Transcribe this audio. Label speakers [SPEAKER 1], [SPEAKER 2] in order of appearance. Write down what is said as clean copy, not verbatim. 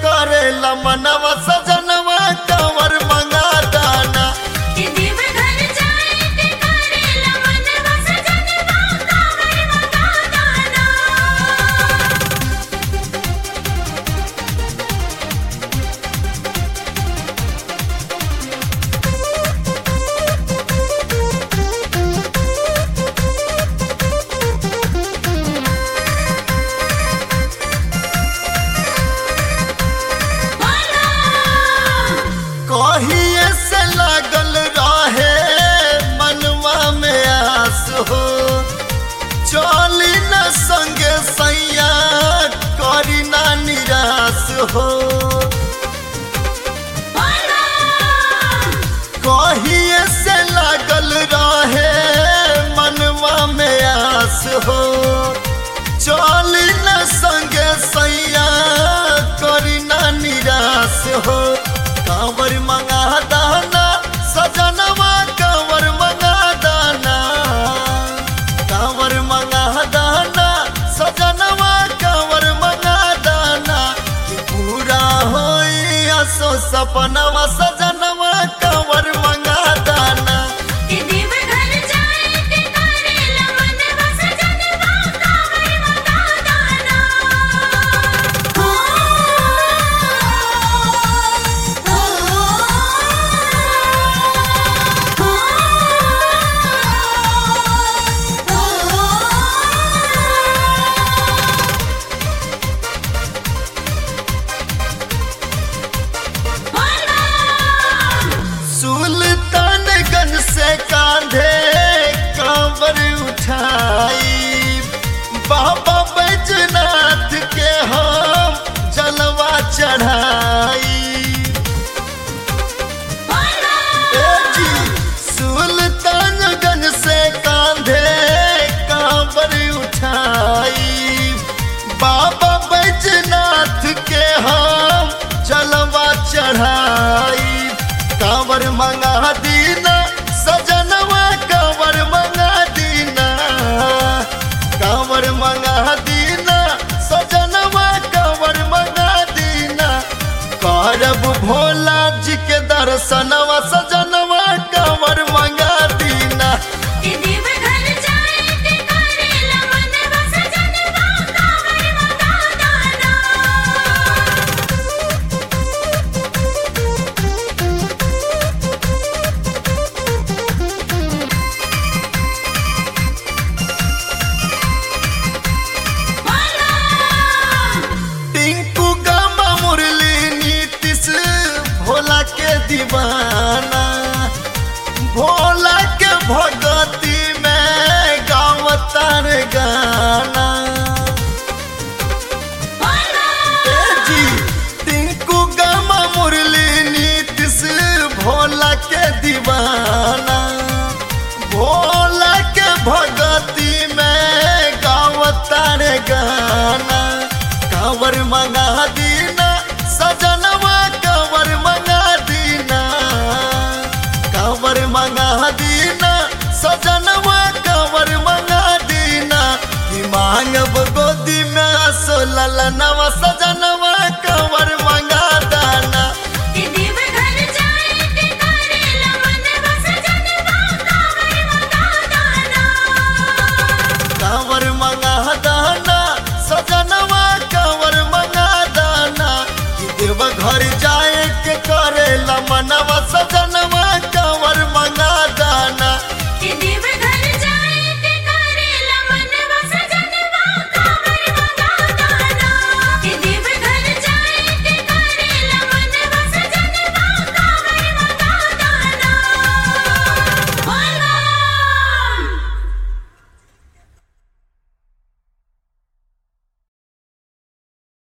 [SPEAKER 1] करेला मनवा सजनवा कंवर मंगा दाना।
[SPEAKER 2] देवघर जाए के करेला मनवा सजनवा कंवर मंगा दाना।
[SPEAKER 1] कहिए से लागल रहे मनवा में आस हो, चली न संगे सैया करी ना निराश हो। कहिए से लागल रहे मनवा में आस हो, चली न संगे सैया करी ना निराश हो। कांवर मंगा दाना सजनवा कांवर मंगा दाना। कांवर मंगा दाना सजनवा कांवर मंगा दाना। कि पूरा होई असो सपनवा सजनवा कांवर मंगा दाना।
[SPEAKER 2] देवघर जाए के करेला मनवा सजनवा कंवर मंगा दाना।
[SPEAKER 1] सुल्तानगंज से कांधे कांवर उठाई, बाबा बैजनाथ के हम जलवा चढ़ाई। सुल्तानगंज से कांधे कांवर उठाई, बाबा बैजनाथ के हम जलवा चढ़ाई। कांवर मंगा दीना सजनवा कांवर मंगा दीना। कांवर मंगा दीना सजनवा कांवर मंगा दीना। करब भोला जी के दर्शनवा सजनवा कांवर मंगा दीना।
[SPEAKER 2] देवघर जाए के करेला मनवा सजनवा कंवर मंगा दाना।
[SPEAKER 1] टिंकू गामा मुरली नीतीश भोला के दीवाना। भोला के भगती में गावतार गाना। जी टिंकू गामा मुरली नीतीश भोला के दीवाना। भोला के भगती में गावतार गाना। कांवर मंगा दीना सजनवा कांवर मंगा दीना। कांवर मंगा दीना सजनवा कांवर मंगा दीना। कि मांगब गोदी में आसो ललनवा सजनवा कांवर मंगा दाना।
[SPEAKER 2] देवघर जाए के करेला मनवा सजनवा कंवर मंगा दाना।
[SPEAKER 1] कांवर मंगा दाना सजनवा कांवर मंगा दाना। कि देवघर जाए के करेला मनवा सजन